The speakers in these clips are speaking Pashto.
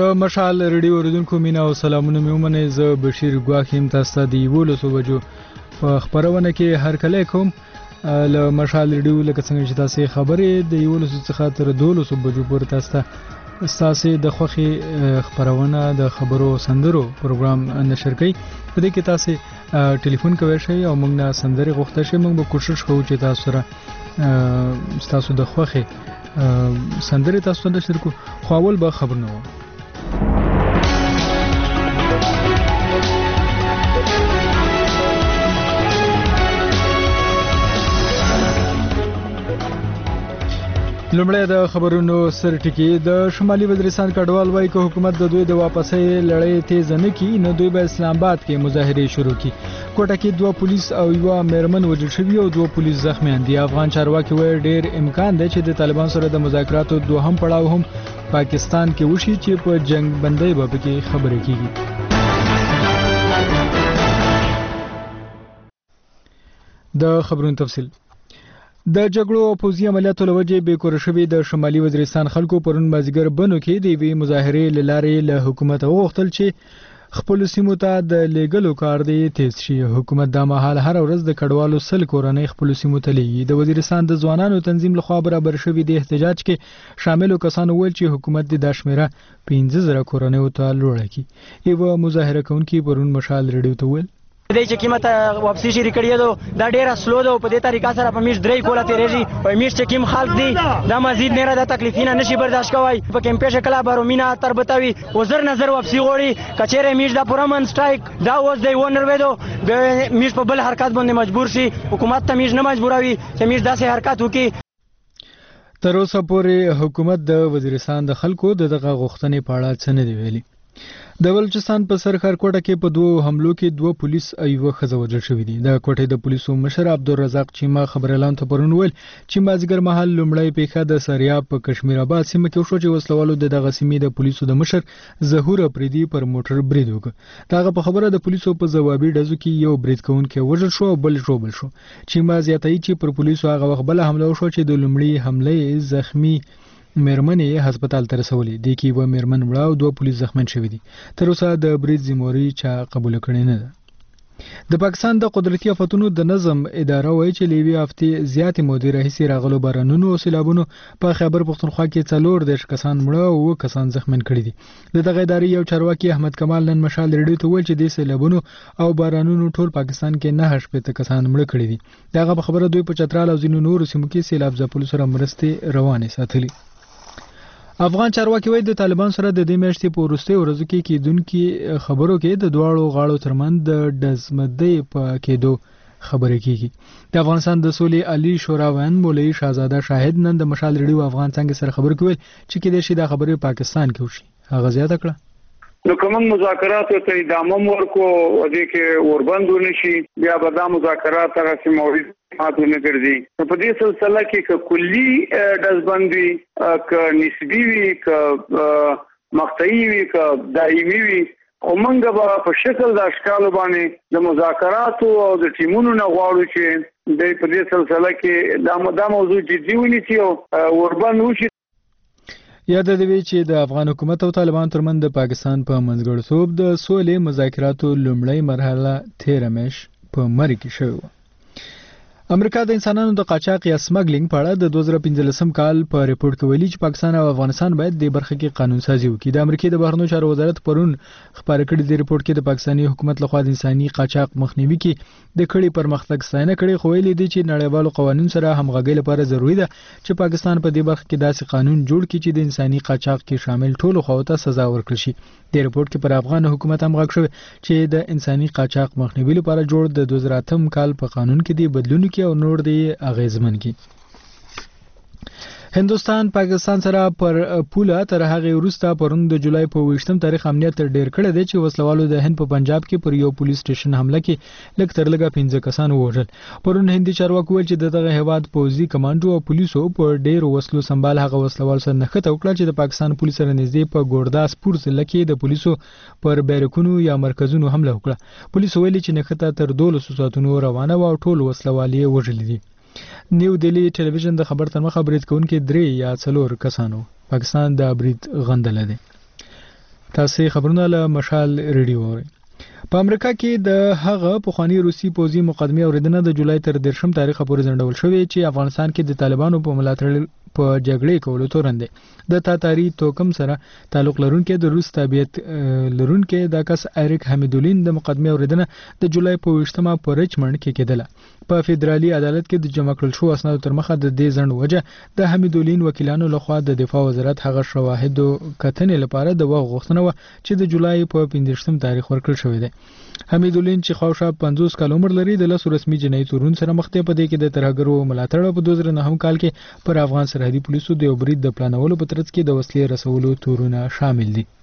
د مشعل ریډیو اوریدونکو مینا او سلامونه مې ومنئ. زه بشیر ګواښ یم. تاسو ته د 11 بجو په خبرونه کې هر کله کوم له مشعل ریډیو لکه څنګه چې تاسو خبرې د 11 څخه تر 12 بجو پورې تاسو د خوخي خبرونه د خبرو سندرو پروګرام نشر کوي. په دې کې تاسو ټلیفون کوئ شئ او موږ نه سندري غوښته شئ. موږ به کوشش کوو چې تاسو سره تاسو د خوخي سندري تاسو ته نشر کوو. خو اول به خبرونه وو. لومړی د خبرونو سرټکی. د شمالي وزیرستان کډوال وایي چې حکومت د دوی د واپسۍ لړۍ تیز نه کړي نو دوی به اسلام آباد کې مظاهره شروع کړي. کوټه کې 2 پولیس او یو میرمن وژل شوي او 2 پولیس زخمیان دي. افغان چارواکي وایي ډېر امکان دی چې د طالبان سره د مذاکراتو دوهم پړاو هم پاکستان کې وشي چې په جنگ بندۍ به کې خبرې کیږي. د خبرونو تفصیل. د جګړو او پوځي عملیاتو لوجه به کور شوی د شمالي وزیرستان خلکو پرون مازیګر بنو کې د وی مظاهره لاره له حکومت وغوښتل چې خپل سیمو ته د لیګلو کار دی تیز شي. حکومت د مهال هر ورځ د کډوالو سل کورنۍ خپل سیمو ته لیږي. د وزیرستان د ځوانانو تنظیم لخوا برابر شوی د احتجاج کې شامل کسانو ویل چې حکومت د شمیره 15000 کورنۍ ته لوړه کی. یو مظاهره کوونکي پرون مشال ریډیو ته ویل دې چې قیمت واپسی شي کړی دا ډیره سلو ده. په دې طریقه سره په میش درې کوله تیریږي. په میش چې کیم خلک دي دا مزید نه را د تکلیفینه نشي برداشت کوي. په کمپیش کلا بارومینا تر بتاوي وزر نظر واپسی غوړي کچېره میش دا پرمن سټرایک دا اوس دی ونر وېدو میش په بل حرکت باندې مجبور شي. حکومت ته میش نه مجبوروي چې میش داسې حرکت وکړي. تر اوسه پورې حکومت د وزیرستان د خلکو دغه غوښتنې په اړه څه نه دی ویلي. د بلوچستان په سرخر کوټه کې په 2 حملو کې 2 پولیس او یو ښځه وژل شوي دي. د کوټې د پولیسو مشر عبدالرزاق چیما خبريالان ته پرون ویل چې مازیګر مهال لومړی پیښه د سریاب په کشمیر آباد سیمه کې وشو چې وسلوالو د دغه سیمې د پولیسو د مشر ظهور افریدي پر موټر برید وکړ. دغه په خبره د پولیسو په ځوابي ډزو کې یو برید کوونکی وژل شو او بل ژوبل شو. چیما زیاتوي چې پر پولیسو هغه وخت بل حمله وشو چې د لومړی حمله زخمی میرمنې هسپتال ته رسولې. د کې و میرمن مړه او 2 پولیس زخمیان شوي دي. تر اوسه د برید ذمہواری چا قبول کړي نه ده. د پاکستان د قدرتي آفتونو د نظم اداره وایي چې لیوی هفتې زیاتې مودې راهیسې راغلو بارانونو او سیلابونو په خیبر پختونخوا کې 4 کسان مړه او کسان زخمیان کړي دي. دغه ادارې یو چارواکي احمد کمال نن مشال ریډیو ته ویل چې د سیلابونو او بارانونو ټول پاکستان کې 9 کسان مړه کړي دي. دغه په خبره دوی په چترال او ځینو نورو سیمو کې سیلاب ځپلو سره مرستې روانې ساتلي. افغان چارواکي وایي د طالبان سره د دې میاشتې په وروستیو ورځو کې کېدونکي خبرو کې د دواړو غاړو ترمنځ د ډزمدۍ په کېدو خبرې کیږي. د افغانستان د سولې عالی شورا وین مولوي شاهزاده شاهد نن د مشال ریډیو افغان څنګه سره خبرې کوي چې کېدای شي دا خبرې پاکستان کې وشي. هغه زیاته کړه نو کوم مذاکرات ته ادامه ورکو او د کې اوربند ونشي بیا به دا مذاکرات هغه موري ماتونه ګرځي. په دې سلسله کې ک کلی دزبندي ک نسبی وی ک مقطعي وی ک دایمي وی او موږ به په شکل د اشکال باندې د مذاکرات او د ټیمونو نه غواړو چې د دې سلسله کې دا موضوع جدي ونیسي او اوربند وشي. یاد دی چې د افغان حکومت او طالبان ترمنځ د پاکستان په منځګړیتوب د سولې مذاکراتو لومړی مرحله 13 مېش په مری کې شوه. امریکا د انسانانو د قاچاق یا سمګلینګ په اړه د 2015 کال په ریپورت کې ویلي چې پاکستان او افغانستان باید د برخه کې قانون سازي وکړي. د امریکا د بهرنیو چارو وزارت پرون خبر کړی دی ریپورت کې د پاکستاني حکومت لخوا د انساني قاچاق مخنیوي کې د کړي پرمختګ ستاینه کړي. خو ویلي دی چې نړیوالو قوانینو سره همغږي لپاره ضروری ده چې پاکستان په دې برخه کې داسې قانون جوړ کړي چې د انساني قاچاق کې شامل ټولو خواو ته سزا ورکړي شي. د ریپورت کې پر افغان حکومت هم غږ شوی چې د انساني قاچاق مخنیوي لپاره جوړ د 2008 کال په قانون کې دی بدلون کې او نور دی اغیزمن کی. هندوستان پاکستان سره پر پوله تر هغه وروسته پرون د جولای په 28 تاریخ امنیت ډیر کړی دی چې وسلوالو د هند په پنجاب کې پر یو پولیس سټیشن حمله کې لږ تر لږه 15 کسان وژل. پرون هندي چارواکو ویل چې دغه هیواد پوځي کمانډو او پولیسو په ډیر وسلو سنبال هغه وسلوال سره نښته وکړه چې د پاکستان پولیس سره نږدې په ګورداسپور ضلع کې د پولیسو پر بیرکونو یا مرکزونو حمله وکړه. پولیس ویلي چې نښته تر 12 ساعتونو روانه و او ټول وسلوالي وژل دي. نیو دلی ټلویزیون د خبر تر مخه برید کوونکي 3 یا 4 کسانو پاکستان د برید غندل دي. تاسو خبرونه له مشال ریډیو اورئ. په امریکا کې د هغه پخوانی روسي پوځي مقدمه اوریدنه د جولای تر 13 تاریخ پورې ځنډول شوې چې افغانستان کې د طالبانو په ملاتړ په جګړې کولو تورن دی. د تاتاری توکم سره تعلق لرونکي د روس تابعیت لرونکي د کس اریک حمیدولین د مقدمه اوریدنه د جولای په 20مه په ریچمنډ کې کېدله. په فدرالي عدالت کې د جمع کړل شو اسنادو تر مخه د دې ځنډ وجه د حمیدولین وکیلانو لخوا د دفاع وزارت هغه شواهدو کتنې لپاره د وخت غوښتنه و چې د جولای په 15 تاریخ ورکړل شوې ده. حمیدولین چې خاوشا 50 کال عمر لري د لاسو رسمي جنایي تورون سره مخ دی. په دې کې د ترهګرو ملاتړ په 2009 کال کې پر افغان سرحدي پولیسو د یو برید د پلانولو په ترڅ کې د وسلې رسولو تورونه شامل دي.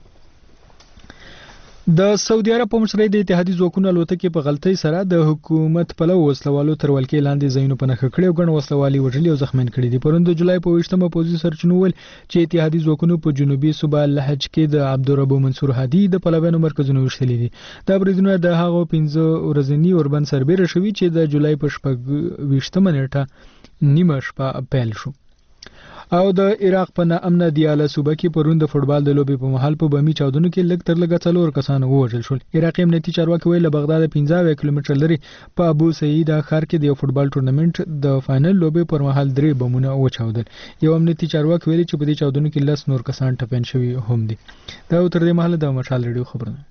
د سعودي عرب په مشرۍ د اتحادي ځواکونو الوتکې په غلطۍ سره د حکومت پلو وسلوالو تر ولکې لاندې ځایونو په نښه کړي او ګڼ وسلوالي وژلي او زخمیان کړي دي. پرون د جولای په 20مه پوځي سرچینو ویل چې اتحادي ځواکونو په جنوبي صوبه لهج کې د عبدالرب منصور هادي د پلویانو مرکزونه وشلي دي. دا بریدونه د هغو 15 ورځنی اوربند سربېره شوي چې د جولای په 20مه نیټه نیمه شپه پیل شو. او د عراق په ناامنه دیاله صوبه کې پرون د فوټبال د لوبې په محل په بمی چاودنو کې لږ تر لږه 4 کسان ووژل شول. عراقي امنیتي چارواکي ویل له بغداد 15 کیلومتر لري په ابو سعید ښار کې د یو فوټبال ټورنمنت د فائنل لوبې پر مهال 3 بمونه وچاودل. یو امنیتي چارواکي ویل چې په دې چاودنو کې 10 نور کسان ټپيان شوي هم دي. دا تر دې مهاله د مشال ریډیو خبرونه.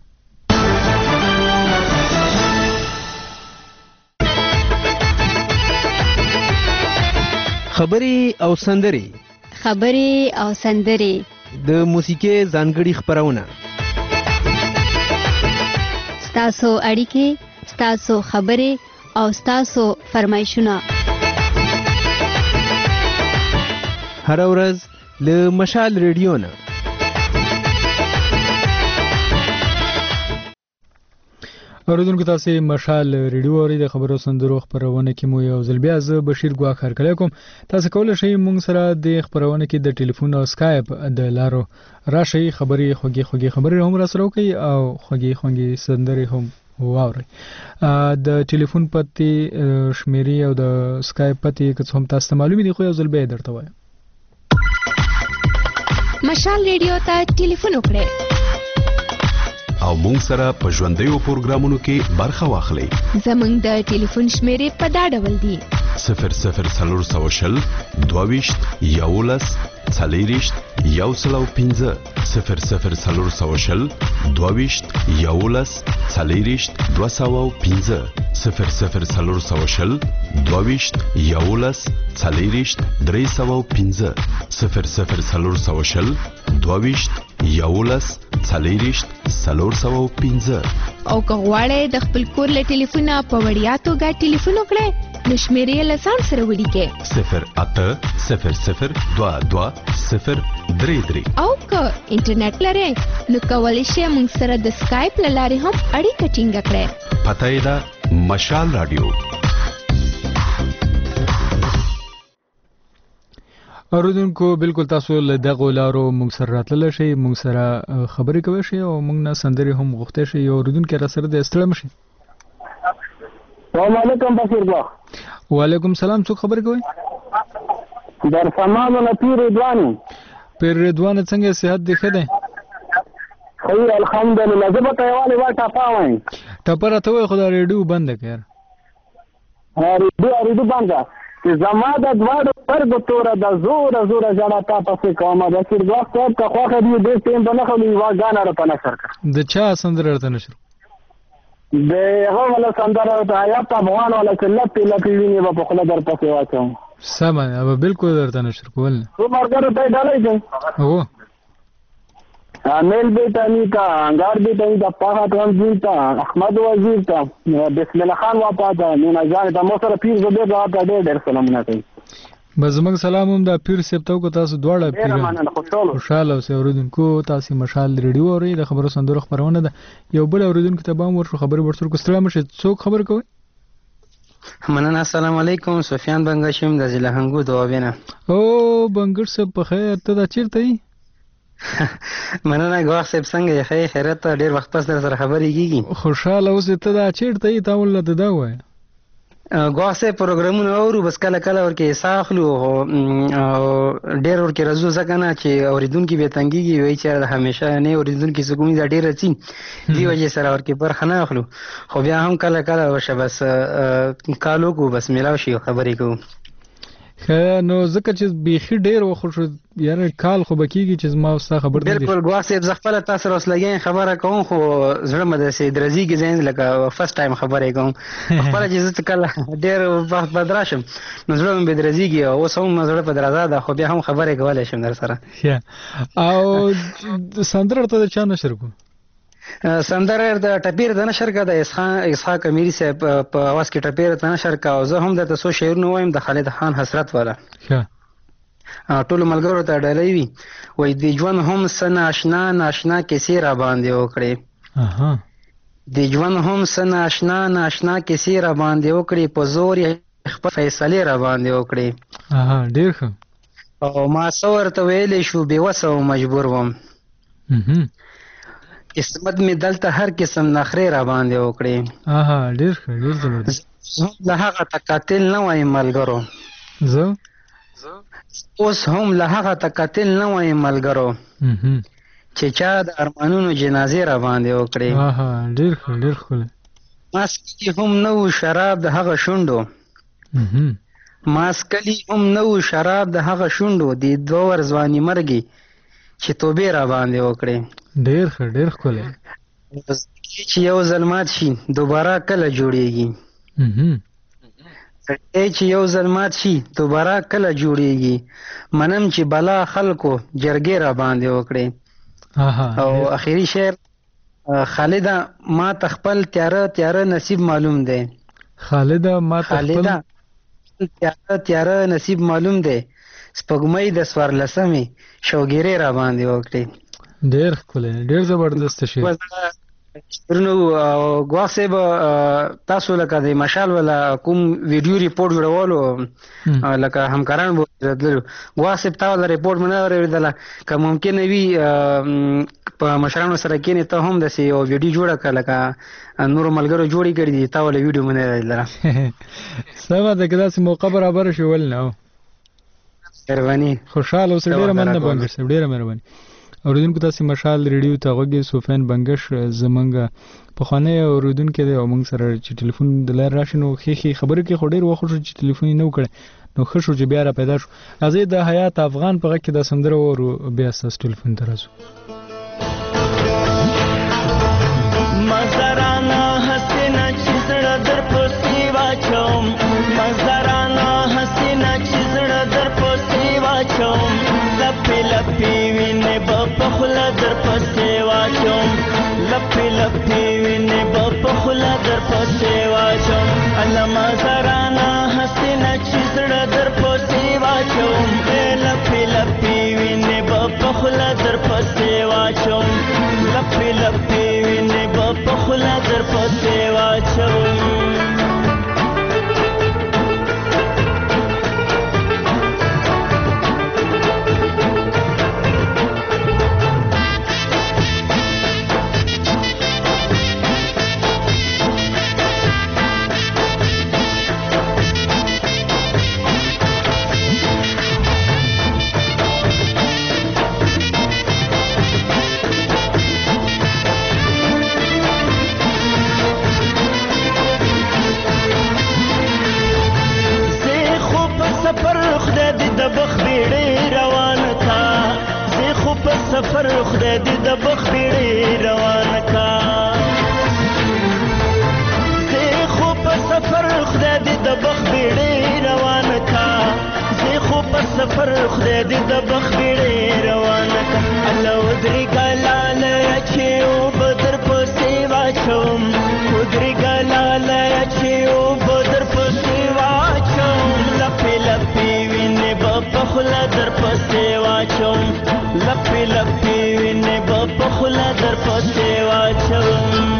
خبري او سندري د موسیقي ځانګړي خبرونه. ستاسو اړیکې، ستاسو خبري او ستاسو فرمایشونه هر ورځ له مشال ریډیو نه. اوریدونکو تاسو مشال ریډیو اورئ. د خبرو سندرو خبرونه کې مو یو ځل بیا زه بشیر ګواخ هرکلی کوم. تاسو کولی شئ مونږ سره د خبرونه کې د ټلیفون او سکایپ د لارو راشئ. خبرې خوږې خبرې هم را سره وکړئ او خوږې سندرې هم واورئ. د ټلیفون پته شمیرې او د سکایپ پته که څه هم تاسو ته معلومه دي خو یو ځل بیا درته وایم. مشال ریډیو ته ټلیفون وکړئ او مونږ سره په ژوندیو پروګرامونو کې برخه واخلئ. زمونږ د ټلیفون شمیرې په دا ډول دي: 00 22 11 40 105 00 22 11 40 205 00 22 11 40 305 00 22 11 40 305. او که غواړئ د خپل کور له ټلیفونه په وړیا توګه ټلیفون وکړئ نو شمیرې له ځان سره ولیکئ 0800 22 033. او که انټرنیټ لرئ نو کولی شئ موږ سره د سکایپ له لارې هم اړیکه ټینګه کړئ. پته یې ده مشال رادیو. اوریدونکو بالکل تاسو له دغه لارو موږ سره راتللی شئ، موږ سره خبرې کولی شئ او موږ نه سندرې هم غوښتی شئ. اوریدونکي را سره د ستړی مشئ. السلام علیکم بشیر بخ. وعلیکم سلام. څوک خبرې کوئ؟ در سمانو نه پیر رضواني. پیر رضوانه څنګه صحت دی ښه دی؟ خیر الحمدلله. زه به ته یوالې وا ټپه وایم. ټپه راته وایي خو دا ریډیو بنده که یار. ریډیو بنده چې زما د دواړو سترګو توره د زوره ژړه تا پسې کومه. بشیر بخ صاحب که خوښه دي دې ټیم به نښلو یوه ګانه راته نشر کړه. د چا سندره راته نشر؟ د هغه والا سندره د ایاپ افغان والا چې لپې وینې به په خوله در پسې واچوم. سمه ده، به بالکل درته نشر کول نه. څو ملګرو ته یې ډالۍ دی؟ هو میل بیتانی تا، انگار بیتانی تا، پاہت رمزین تا، احمد وزیر تا، بسم الله خان واپا تا، مینا جان تا، مو سره پیر زبیر را تا ډېر سلامونه کوي. بس زموږ سلام هم د پیر صاحب ته وکړو. تاسو دواړه پیران خوشحاله اوسئ. اوریدونکو تاسو مشال ریډیو اورئ، د خبرو سندرو خبرونه ده. یو بل اوریدونکو ته به هم ورشو خبرې ورسره کو. ستړی مشئ. څوک خبرې کوئ؟ مننه. السلام علیکم. سفیان بنګشم د ضلع هنګو دوابینه. او بنګر صاحب په خیر. ته دا چیرته یې؟ مننه ګواښ صاحب څنګه یې؟ ښه خیرت ته ډېر وخت پس در سره خبرې کېږي. خوشحاله اوسې. ته دا چیرته یې؟ تا ولته دا ووایه. غواسه پروګرامونه اورو بس کله کله ورکه ساخلو او ډېر ورکه رزو ځکه چې اوریدونکو به تنګيږي وای چې همیشه نه اوریدونکو سګونی دا ډېر رچین دی وجه سره ورکه برخه نه اخلو خو بیا هم کله کله وشه بس کالو کو بس ملاو شي خبرې کو نو ځکه چې بیخي ډېر وخت شو یاره کال خو بکیږي چې ما اوسه خبر نه بالکل غواسه ځخپل تاسو اوس لګین خبره کوم خو زړه مده سي درزي کې زین لکه فرست ټایم خبرې کوم خپل چې زت کله ډېر وخت بدراشم نو زړه مې درزي کې او سم زړه په درزا ده خو بیا هم خبرې کولای شم در سره او سندره ته چا نشر کو سندره د ټپیر د نشر کا د اسحاق امیری صاحب په اواز کې ټپیر د نشر کا او زه هم د تاسو شعرونه وایم د خالد خان حسرت والا ټول ملګرو ته ډالۍ وي وای د ژوند هم سن آشنا ناشنا کیسې را باندې وکړي د ژوند هم سن آشنا ناشنا کیسې را باندې وکړي په زور خپل فیصله را باندې وکړي ډیر ښه او ما څور ته ویلې شو بې وسه او مجبور وم قسمت می دلته هر قسم نخره را باندې وکړي ډیر ښه ډیر زبردست له هغه تقاتل نه وای ملګرو زه اوس هم له هغه تقاتل نه وای ملګرو چې چا د ارمانونو جنازې را باندې وکړي ډیر ښه ډیر ښه ماسکلی هم نو شراب د هغه شوندو ماسکلی هم نو شراب د هغه شوندو د دوه ورځواني مرګي چې توبې را باندې وکړي ډیر ښه ډیر ښکلی چې یو ظلمات شي دوباره کله جوړیږي چې یو ظلمات شي دوباره کله جوړیږي منم چې بلا خلکو جرګې را باندې وکړي او اخیری شعر خالده ما تخپل تیاره نصیب معلوم دی خالده ما تخپل تیاره نصیب معلوم دی سپګمې د سوارلسمې شوګيري را باندې وکړي ډېر ښکلی ډېر زبردست شي نو غواسه به تاسو لکه د مشال ولا کوم ویډیو ریپورت جوړولو لکه همکاران بو درلو غواسه تاسو د ریپورت منه ورېدله که ممکن وي په مشرانو سره کې نه ته هم د سی او ویډیو جوړه کړه لکه نور ملګرو جوړی کړی دي تاسو له ویډیو منه ورېدله سبا د کداسې موقع برابر شو ول نه مهرباني خوشاله اوسه ډیره مننه بنګش صاحب ډیره مهرباني اوریدونکو تاسو مشال ریډیو ته غوږی سفیان بنګش زمونږ په خانه اوریدونکو دی او موږ سره چې ټلیفون د لار راشي نو خېخي خبرې کې خو ډیر وخت شو چې ټلیفون نه وکړي نو خوشو چې بیا را پیدا شو ازي د حیات افغان په غږ کې د سندره ورو بیا ساس ټلیفون ترازو مزرانا حسینا چزړه در پسې واچوم مزرانا حسینا چزړه در پسې واچوم لپی لپی وینې په خله در پسې واچوم لپی لپی وینې په خله در پسې واچوم الله مزرانا حسینا چزړه در پسې واچوم لپی لپی وینې په خله در پسې واچوم لپی لپی وینې په خله در پسې واچوم سفر خدای دې د بخبيړې روان کا زه خو په سفر خدای دې د بخبيړې روان کا زه خو په سفر خدای دې د بخبيړې روان کا الله ودري ګلاله چې او بدر پسې واچوم ودري ګلاله چې او بدر پسې واچوم لپی لپی وینې په خله در پسې واچوم لپی لپی وینې په خله در پسې واچوم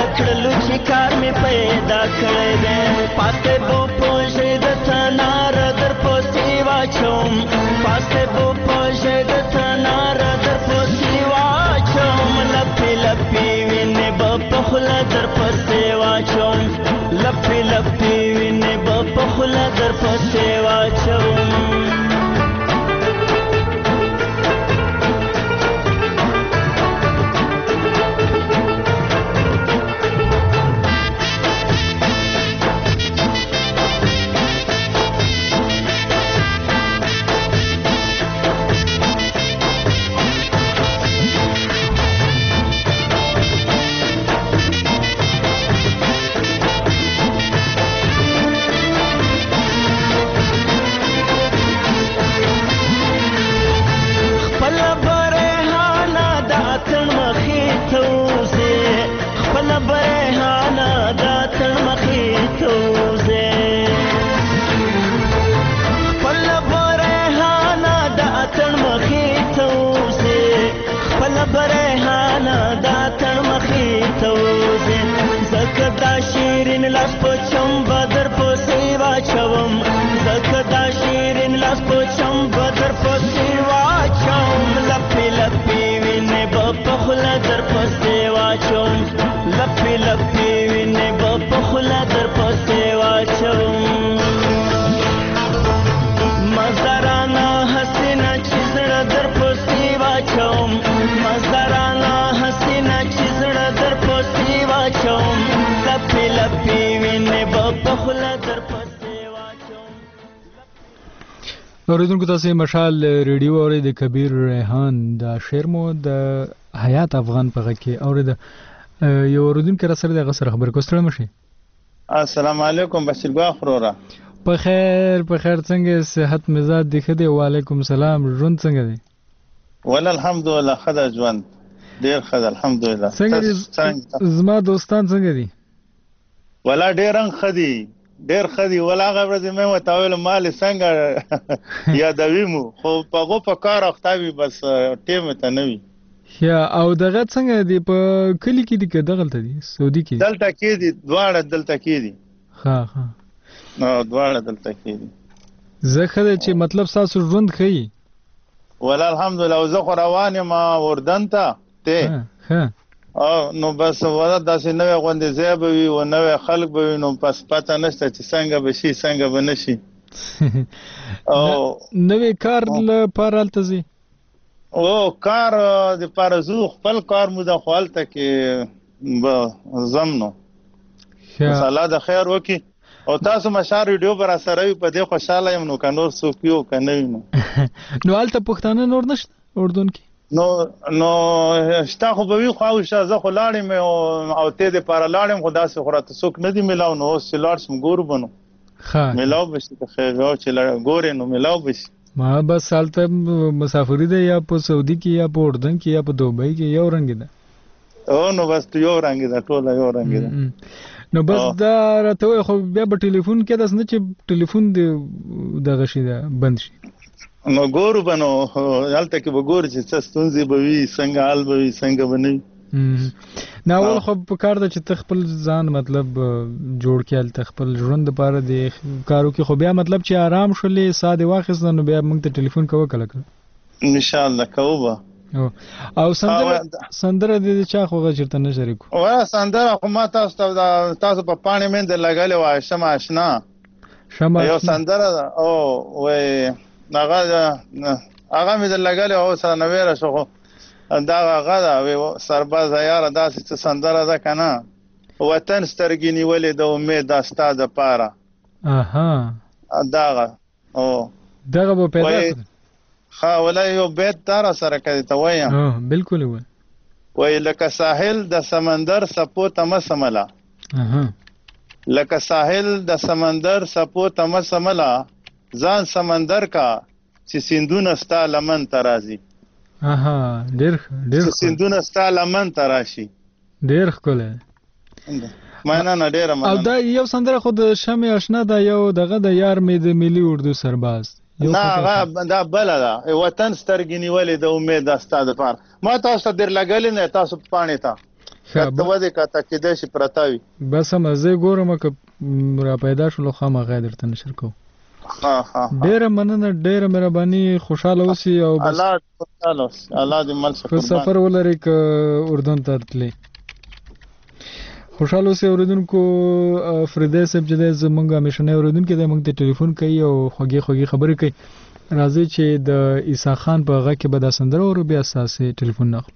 کړلو چې کار مې پیدا کړی دی پاسې بو پوښې د تنار در پسې واچوم پاسې بو پوښې د تنار در پسې واچوم لپې لپې وینې به په خوله در پسې واچوم لپې لپې وینې به په خوله در پسې واچوم شیرین لاس په چمبه در پسې واچوم زکه دا شیرین لاس په چمبه در پسې واچوم لپې لپې وینې به په خوله در پسې واچوم لپې لپې وینې به په خوله در پسې واچوم مزدارانه حسینه چې زړه در پسې واچوم مزدارانه حسینه چې زړه در پسې واچوم لپې لپې وینې به په خوله در پسې واچوم. اوریدونکو تاسې مشال ریډیو اورئ د کبیر ریحان دا شعر مو د حیات افغان په غږ کې اورېده. یو اوریدونکی را سره د هغه سره خبرې کوو. ستړی مه شئ. السلام علیکم بشیرګاه خروره. په خیر څنګه صحت مزاج دی ښه دی؟ وعلیکم السلام. ژوند څنګه دی؟ ولا الحمدلله ښه ده ژوند ډېر ښه ده الحمدلله. څنګه زما دوستان څنګه دي؟ ولا ډېر رنګ ښه دي ډېر ښه دي. ولا هغه ورځې مې ورته ویل مالې څنګه یادوي مو خو په هغو په کار اخته وي بس ټیم ته نه وي. او دغه څنګه دی په کلي کې دي که دغلته دي سعودي کې؟ دلته کې دي دواړه دلته کې دي. ښه دواړه دلته کې دي. زه ښه دی چې مطلب ستاسو ژوند ښه ولا الحمدلله. او زه خو روان یم اردن ته نو بس ولا داسې نوې غونډې ځای به وي او نوې خلک به وي نو پس پته نشته چې څنګه به شي څنګه به نه شي. نوې کار لپاره هلته ځي؟ کار دپاره ځو خپل کار مو ده خو هلته کې به ځم نو الله د خیر وکړي. او تاسو مشال ریډیو به راسره وي په دې خوشحاله یم نو که نور څوک وي او که نه وي نو هلته پښتانه نور نشته اردن کې؟ نو شته خو به وي خو اوشه زه خو لاړم او ته دپاره لاړم خو داسې خو راته څوک نه دي میلاو نو اوس چې لاړ شم ګورو به نو میلاو به شي که خیر چې ګورې نو میلاو به شي. ما بس هلته مسافري ده یا په سعودي کې یا په اردن کې یا په دوبۍ کې یو رنګ ده. نو بس یو رنګ ده ټوله یو رنګ ده. نو بس دا راته وایي خو بیا به ټلیفون کې داسې نه چې ټلیفون دې دغه شي ده بند شي. نو ګورو به نو هلته کې به ګورو چې څه ستونزې به وي څنګه حال به وي څنګه به نه وي. اول خو پکار ده چې ته خپل ځان مطلب جوړ کړې هلته خپل ژوند دپاره د کارو کې خو بیا مطلب چې آرام شولې ساه دې واخیسته نو بیا موږ ته ټلیفون کوه کله کله انشاءالله کوو به. او سندره دې چا خو هغه چېرته نه شریکو؟ سندره خو ما تاسو په پاڼې مې لګلې وه شمع اشنا یو سندره ده او وایي هغه مې در لګلې او سره نویره شو خو دا هغه ده سربازه یاره داسې څه سندره ده که نه وطن سترګې نیولې د امید دا ستا دپاره دغه به پیدا ښه ولی یو بیت دا را سره که ته وایم بلکل وایي لکه ساحل د سمندر څپو ته مه سمله لکه ساحل د سمندر څپو ته مه سمله ځان سمندر کا چې سیندونه ستا لمن ته راځي. ډېر سیندونه ستا لمن ته راشي. ډېر ښکلی مننه ډېره مننه. او دا یو سندره خو د شمع اشنا ده یو دغه د یار مې د ملي اردو سرباز نه هغه دا بله ده وطن سترګې نیولې د امید دا ستا دپاره ما تاسو ته در لګلې نه تاسو پاڼې ته کته ودې کته کېدای شي پرته وي. بس هم زه ګورم که را پیدا شولو خامخا درته نشر کوم. ډېره مننه، ډېره مهرباني، خوشحاله اوسئ او الله خوشحاله اوسئ. الله دې مل شه په سفر ولرئ که اردن ته تلئ. خوشحاله اوسئ اوریدونکو. فریدی صاحب چې دی زموږ همیشنی اوریدونکی دی، موږ ته ټلیفون کوي او خوږې خوږې خبرې کوي. راځئ چې د عیسی خان په غږ کې به دا سندره اورو، بیا ستاسې ټلیفون ناخلو.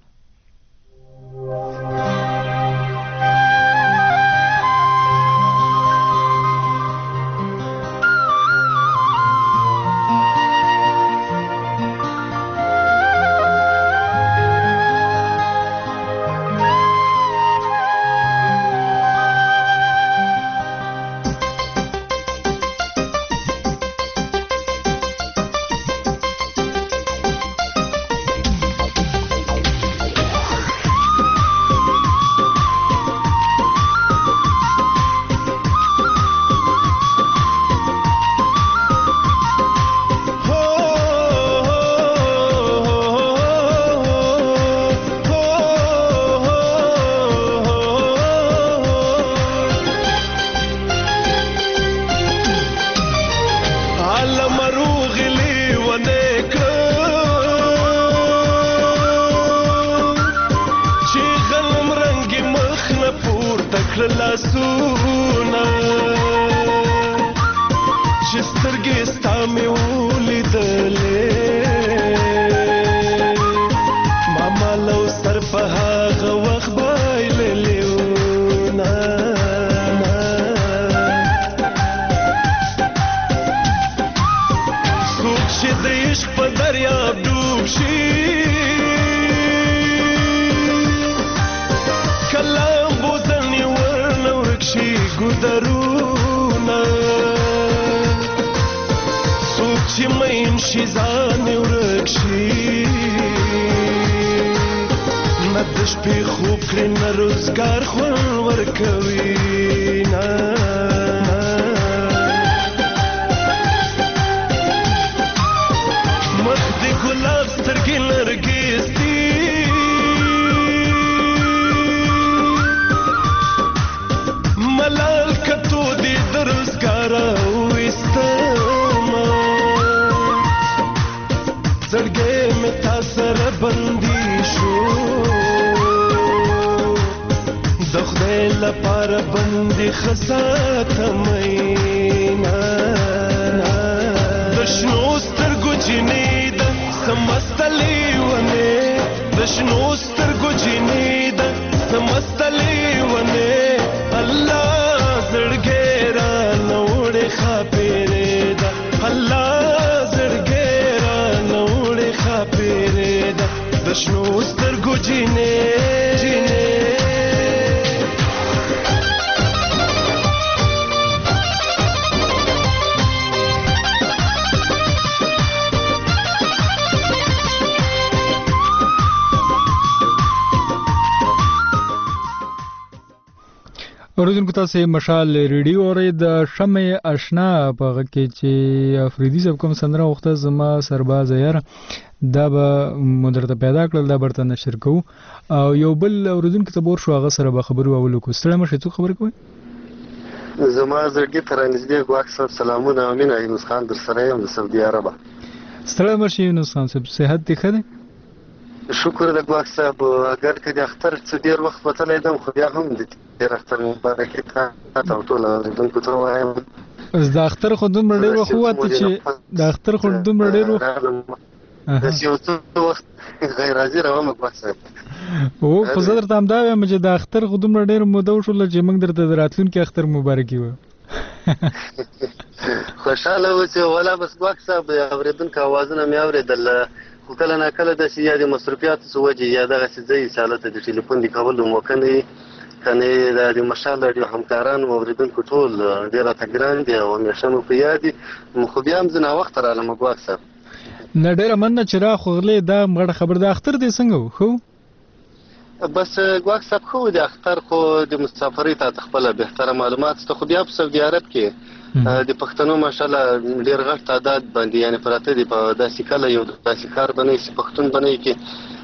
اوریدونکو تاسو مشال ریډیو اورئ. د شمع اشنا په غږ کې چې افریدي صاحب کوم سندره وخته زما سرباز یاره دا به مدرته پیدا کړل، دا برته نشر کوو. او یو بل اوریدونکو ته بور شو، هغه سره به خبرو اولو کو. ستړی مشه، څوک خبرې کوي؟ زما زړګي ته رانږدې ګواک صاحب سلامونه. امین یونس خان در سره یم د سعودي عربه. ستړی مشه یونس خان صاحب، صحت دې ښه دی؟ شکر د ګواک صاحب. اگر که د اختر څه ډېر وخت وتلی دم، خو بیا هم د ډېر اختر مبارکي تاته او ټولو اورېدونکو ته ووایم. د اختر خو دومره ډېر وخت ووته چې د اختر خو دومره ډېر وخت داسې یو څه وخت غیر حاضر وم ګواک صاحب. خو زه درته همدا وایم چې د اختر خو دومره ډېر موده وشوله چې موږ درته د راتلونکي اختر مبارکي وایو. خوشحاله اوسئ. ولا بس ګواک صاحب اورېدونکو اوازونه مې اورېدل، خو کله ناکله داسې یا د مصروفیاتو څه وجې یا دغسې ځایي چې هلته د ټلیفون د کولو موقع نه وي، که نه د مشال راډیو همکارانو اورېدونکو ټول ډېر راته ګران دي او همیشه مو په یاد دي. خو بیا هم زه ناوخته رالم ګواک صاحب. نه ډېره مننه چې راغلې. دا غټه خبر. د اختر دې څنګه و؟ ښه بس ګواک صاحب ښه و. د اختر خو د مسافرۍ ته خپله بهتره معلومات شته، خو بیا په سعودي عرب کې د پښتنو ماشاءالله ډېر غټ تعداد باندې یعنې پراته دي په داسې کله یو داسې کار بنوي چې پښتون بنوي کې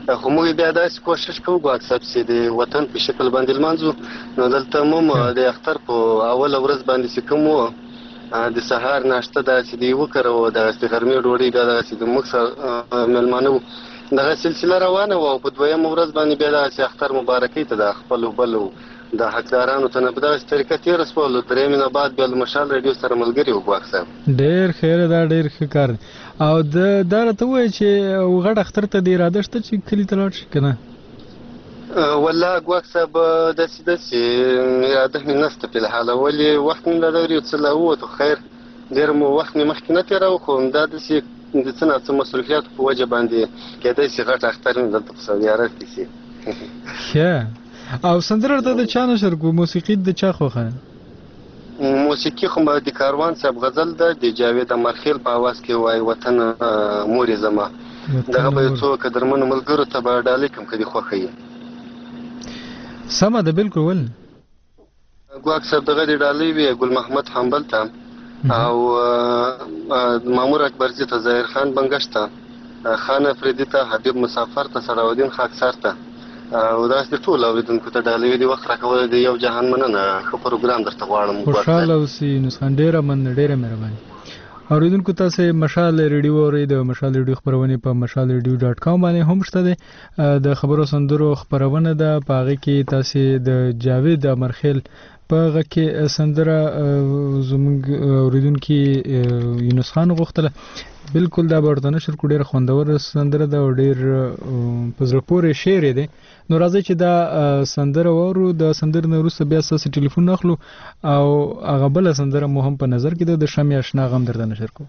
خو موږ بیا داسې کوشش کوو ګواک صاحب چې د وطن په شکل باندې لمانځو. نو دلته موږ د اختر په اوله ورځ باندې چې کوم وو د سهار ناشته داسې د وکړه او داسې غرمې ډوډۍ بیا داسې د موږ سره میلمانه وو دغه سلسله روانه وه. او په دویمه ورځ باندې بیا داسې اختر مبارکۍ ته د خپلو بلو د حقدارانو ته نه په داسې طریقه تېره شوه. درېیمې نه بعد بیا له مشال راډیو سره ملګري وو ګواک صاحب. ډېر خیر دا ډېر ښه کار دی. او دا راته ووایه چې غټ اختر ته د اراده شته چې کلي ته لاړ شي که نه؟ والله ګواک صاحب داسې اراده مې نشته فی الحال، ولې وخت مې لا دورې یو څه لا ووتو. خیر ډېر مو وخت مې مخکې نه تېراوه، خو همدا داسې د څه نه څه مصروفیاتو په وجه باندې کېدای شي غټ اختر مې دلته په سعودي عرب کې شي. ښه. او سندره ته د چا نشر کړو؟ موسیقي د چا خوښه ده؟ موسیقي خو د کاروان صاحب غزل ده، د جاوید امرخیل په اواز کې وایي وطن مورې زما. دغه به یو څو قدرمنو ملګرو ته به ډالۍ کړم که دې خوښه یي. سمه ده بالکل. ولې ګواک صاحب دغه د ډالۍ وي ګل محمد حنبل ته او مامور اکبرزي ته، ظاهر خان بنګش ته، خان افریدي ته، حبیب مسافر ته، سراودین خاکسار ته او داسې ټول اورېدونکو ته ډالۍ د وخت راکول د یو جهان مننه. ښه پروګرام درته غواړم. خوشحاله اوسئ. نسخان ډېره مننه، ډېره مهرباني. اوریدونکو تاسې مشال ریډیو اورئ. د مشال ریډیو خپرونې په mashalradio.com باندې هم شته دی. د خبرو سندرو خپرونه ده، په هغې کې تاسې د جاوید امرخیل په هغه کې سندره زموږ اوریدونکي یونس خان غوښتله. بالکل دا به ورته نشر کړو. ډېره خوندوره سندره ده او ډېر په زړه پورې شعر یې دی. نو راځئ چې دا سندره واورو. د سندرې نه وروسته بیا ستاسې ټلیفون اخلو او هغه بله سندره مو هم په نظر کې ده، د شمع اشنا غم درته نشر کوو.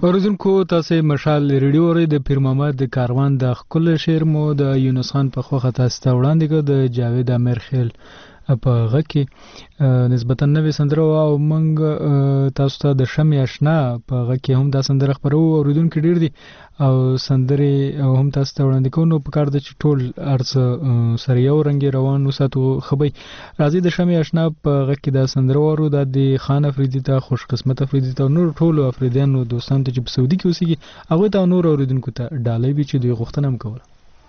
اوریدونکو تاسو مشال ریډیو اورئ د پیر محمد د کاروان د خپل شعر مو د یونس خان په خوخه تاسو ته وړاندې کړ د جاوید امیر خیل په غږ کې نسبتا نوې سندره او موږ تاسو ته د شمع آشنا په غږ کې هم دا سندره خپرو اوریدونکو ډیر دي او سندرې هم تاسو ته وړاندې کوو نو په کار د ټول ارڅ سره یو رنګ روان وساتو خبي راځي د شمع آشنا په غږ کې دا سندره ورو د خان افریدي ته خوش قسمت افریدي ته نور ټول افریدیانو دوستان ته چې په سعودي کې اوسېږي هغه ته نور اوریدونکو ته ډالۍ وي چې دوی غوښتنه هم کوله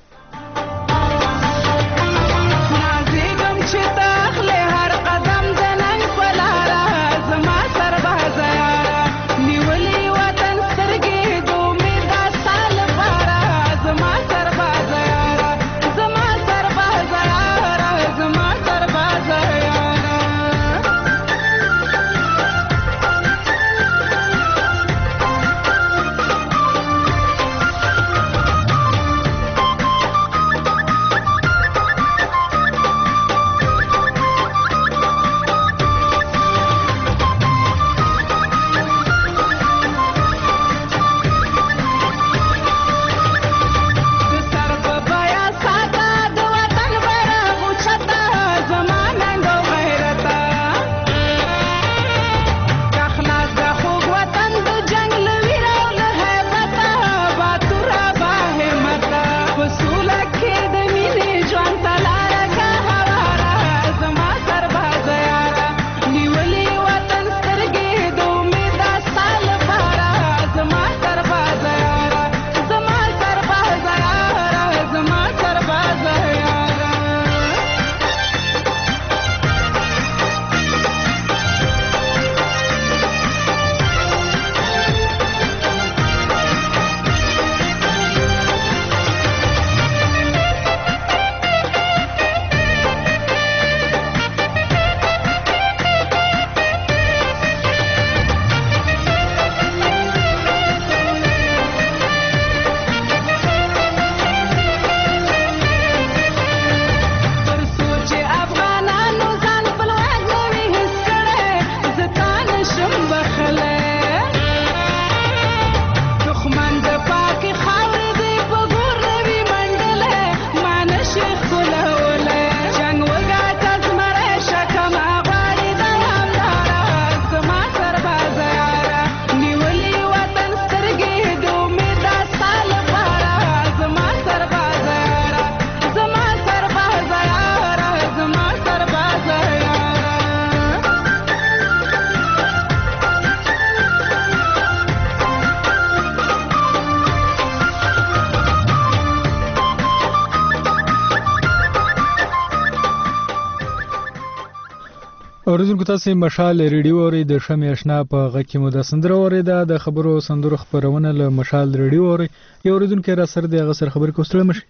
اوریدونکو تاسو مشال ریډیو اورئ د شمع آشنا په غږ کې مو د سندره اورېده د خبرو سندرو خبرونه له مشال ریډیو اورئ یو اوریدونکو را سره د غسر خبر کوستل مشي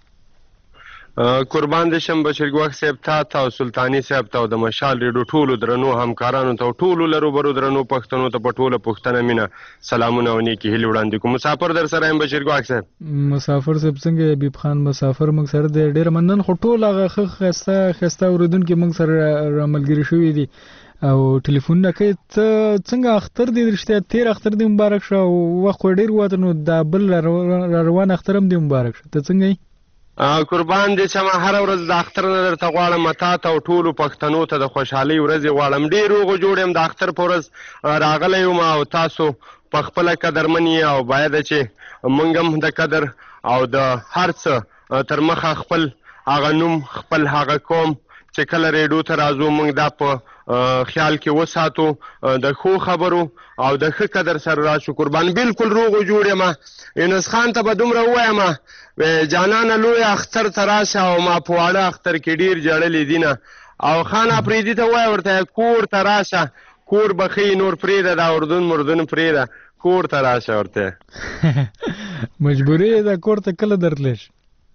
قربان دې شم بشیر ګواخ صاحب تا او سلطانی صاحب ته د مشال ریډیو ټولو درنو همکارانو ته ټولو لرو برو درنو پښتنو ته په ټوله پښتنه مینا سلامونه او نیکی هیله وړاندې کوم مسافر در سره هم بشیر ګواخ صاحب مسافر صاحب څنګه بیب خان مسافر موږ سره ډېر مننن خو ټول هغه خسته اوریدونکو موږ سره عملګری شوې دي او ټلیفون نه کوي څنګه اختر دې رښتیا تیر اختر دې مبارک شه وخت ډېر وته نو دا بل روان اخترم دې مبارک شه ته څنګه قربان دې چې ما هر ورځ د اختر نه درته غواړم تا ته او ټولو پښتنو ته د خوشحالۍ ورځې غواړم ډېر روغ جوړ یم د اختر په ورځ راغلی یم او تاسو په خپله قدرمن یې او باید چې موږ هم د قدر او د هر څه تر مخه خپل هغه نوم خپل هغه قوم چې کله ریډیو ته راځو موږ دا په خیال کې وساتو د ښو خبرو او د ښه قدر سره راشو قربان بالکل روغ جوړ یم یونس خان ته به دومره ووایم جانانه لوی اختر ته راشه او ما په واړه اختر کې ډېر ژړلي دي نه او خان افریدي ته ووایه ورته کور ته راشه کور به ښیي نور پرېږده دا اردن مردن پرېږده کور ته راشه ورته مجبوري ده کور ته کله درتلی شي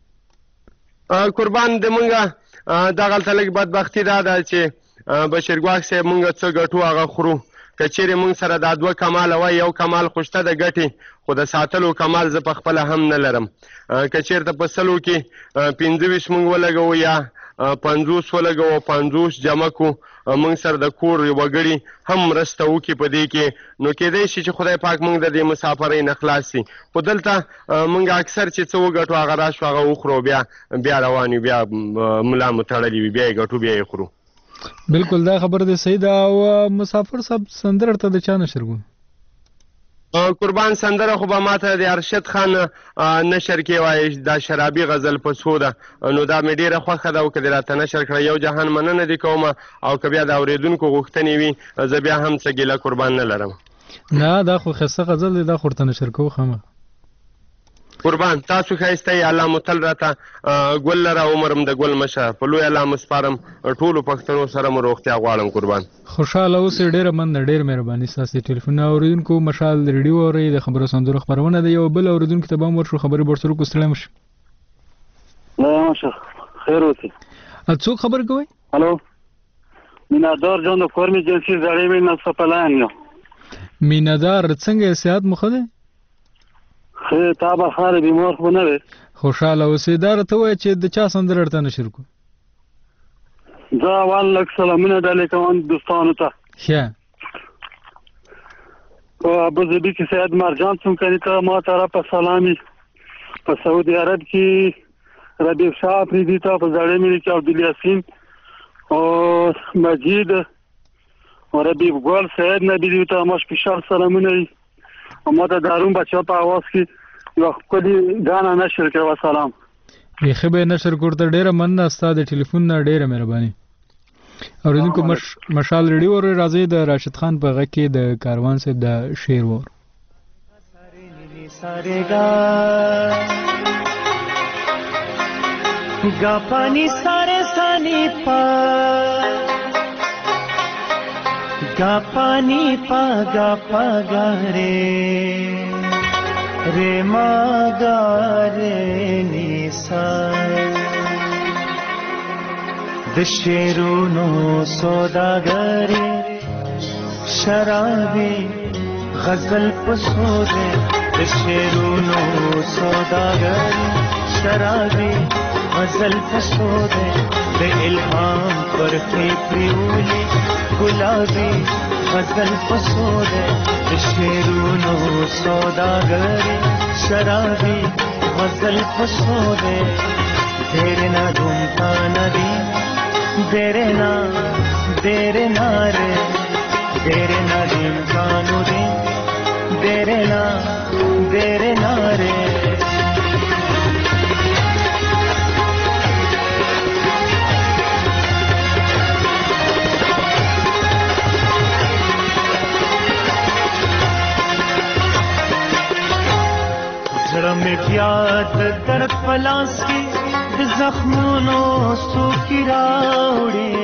قربان د مونږه دغلته لږ بدبختي دا ده چې بشیر ګواښ صاحب مونږ څه ګټو هغه خورو که چیرې مونږ سره دا دوه کماله وای یو کمال خو شته د ګټې خو د ساتلو کمال زه په خپله هم نه لرم که چیرته په سلو کې 25 مونږ ولګوو یا 50 ولګو 50 جمع کو موږ سره د کور یو وګړي هم مرسته وکړي په دې کې نو کېدای شي چې خدای پاک موږ د دې مسافرۍ نه خلاص شي خو دلته موږ اکثر چې څه وګټو هغه راشو هغه وخورو بیا روان یو بیا ملا مو تړلي وي بیا یې ګټو بیا یې خورو بالکل دا خبره ده صحیح ده او مسافر صاحب سندره ته د چا نشر کو قربان سندره خو به ماته د ارشد خان نشر کې وایي دا شرابي غزل په څو ده نو دا مې ډېره خوښه ده او که دې راته نشر کړه یو جهان مننه دې کومه او که بیا د اورېدونکو غوښتنې وي زه بیا هم څه ګیله قربان نه لرم نه دا خو ښایسته غزل دی دا خو ورته نشر کوو خامه قربان تاسو ښایسته یې الله مو تل راته ګل لره عمر م د ګل مشه په لوی الله مو سپارم ټولو پښتنو سره مو روغتیا غواړم قربان خوشحاله اوسئ ډېره مننه ډېر مهرباني ستاسې ټلیفون اورېدونکو مشال ریډیو اورئ د خبرو سندرو خپرونه ده یو بل اورېدونکي ته به هم ورشو خبرې به ورسره وکړو ستړی مه شئ ماشه خیر اوسئ څوک خبرې کوئ هلو مینادار جان د کور مې جنسي زړې مې نفسه پلان یم مینادار څنګه یې صحت مو ښه دی ښه تا به خاره بیمار خو نه وې خوشحاله اوسئ دا راته ووایه چې د چا سندره ورته نشر کړو زه اول لږ سلامونه ډالې کوم دوستانو ته ښه په ابوظبي کې سید مرجان څومکني ته ما طرفه سلامي په سعودي عرب کې ربیب شاه افریدي ته په زړې مینې کې عبدالیاسین او مجید او ربیب ګل سید نبیلي ته ما سپیشال سلامونه وي او ما ته دارون بچه په آواز کې یو ښکلي ګانا نشر کړه سلام بیخي به یې نشر کړو ته ډېره مننه ستا د ټلیفون نه ډېره مهرباني اورېدونکو مشال ریډیو اورئ راځئ د راشد خان په غږ کې د کاروان صاحب د شعر وور گا پانی سارے سانی پا گا پانی پا گا پا گا رے ما گا رے نی سا د شیرونو سوداګرې شرابي غزل پسوده د شیرونو سوداګرې شرابي غزل پسوده د الهام پر پریولي ګلابي غزل پسوده د شیرونو سوداګرې شرابي غزل پسوده तेरे ना घूमता नदी तेरे ना रे तेरे ना घूमता नदी तेरे ना रे जड़ा में प्याद दर्द पलास की जख्मों सो किराउड़े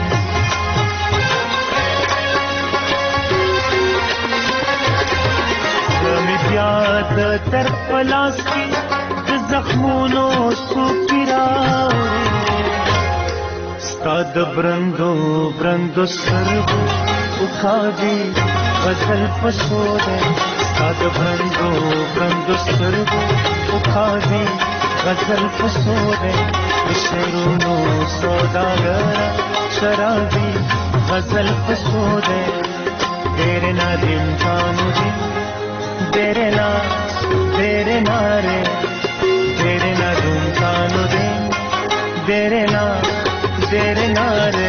याद तर पलास की जख्मों सो किराउड़े स्ताद ब्रंदो सरबो उखावी गजल पसोदे स्ताद ब्रंदो सरबो उखावी गजल पसोदे शेरूनो सौदागर शराबी गजल पसोदे तेरे ना दिन कानू दिन तेरे ना रे तेरे ना धूम कानू दिन तेरे ना रे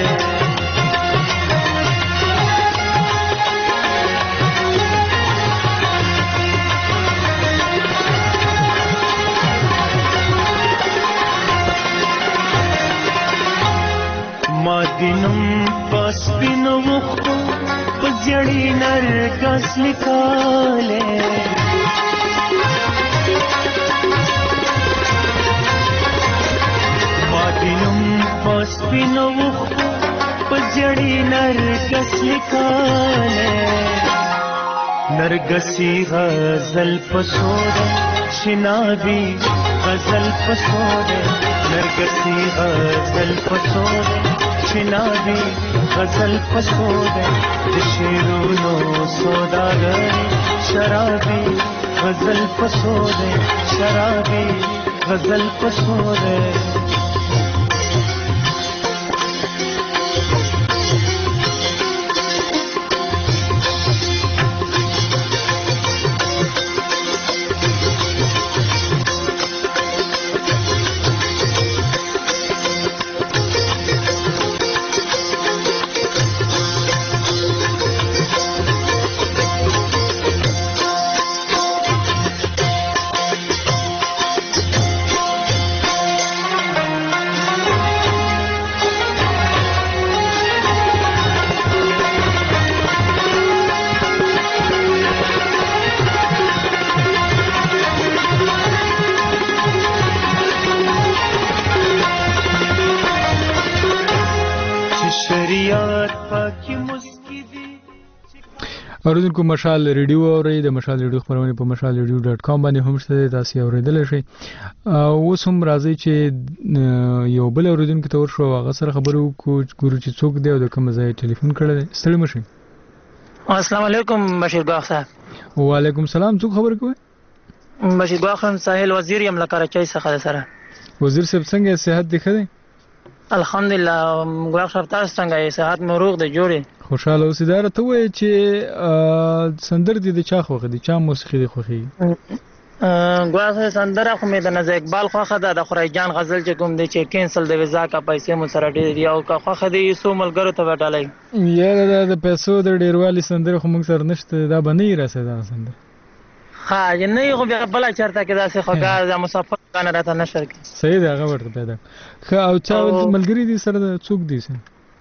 मादिनुम पस्पिनो मुखो पजड़ी नरगस निकाले मादिनुम पस्पिनो मुखो पजड़ी नरगस निकाले नरगसी गजल पसोदे शिनाबी गजल पसोदे नरगसी गजल पसोदे शिनाबी गजल पसोदे शेरूनो सौदागर शराबी गजल पसोदे शराबी गजल पसोदे اوریدونکو مشال ریډیو اوري د مشال ریډیو خبرونه په mashalradio.com باندې هم شته تاسو اوریدل شئ. اوس هم راځي چې یو بل اوریدونکو ته ورشو هغه سره خبرو ګورو چې څوک دی او د کوم ځای ټلیفون کړل. ستړي مشئ. السلام علیکم بشیر باغ صاحب. وعلیکم السلام. څوک خبر کوي؟ بشیر باغ خان ساحل وزیر یم لکراچۍ څخه سره. وزیر صاحب څنګه صحت دی ښه دی؟ الحمدلله ګواښ صاحب تاسو څنګه یې صحت مو روغ دی جوړې؟ خوشاله اوسې. دا راته ووایه چې سندرې دې د چا خوښې دي؟ چا موسیقي دې خوښېږي؟ ګواښ سندره خو مې د نظر اقبال خوښه ده. د خورای جان غزل چې کوم دی چې کینسل د ویزا کا پیسې مو سره ډېرې دي او که خوښه دي څو ملګرو ته به ډالۍ. یاره د پیسو د ډېروالي سندرې خو موږ سره نشته. دا به نه یې راسي دا سندره. ها نه یې خو بیا بله چېرته کې داسې خوږه د مسافر ګانې راته نشر کړي. صحیح دی هغه ورته پیدا ښه. او چا ملګري دي سره څوک دي سره؟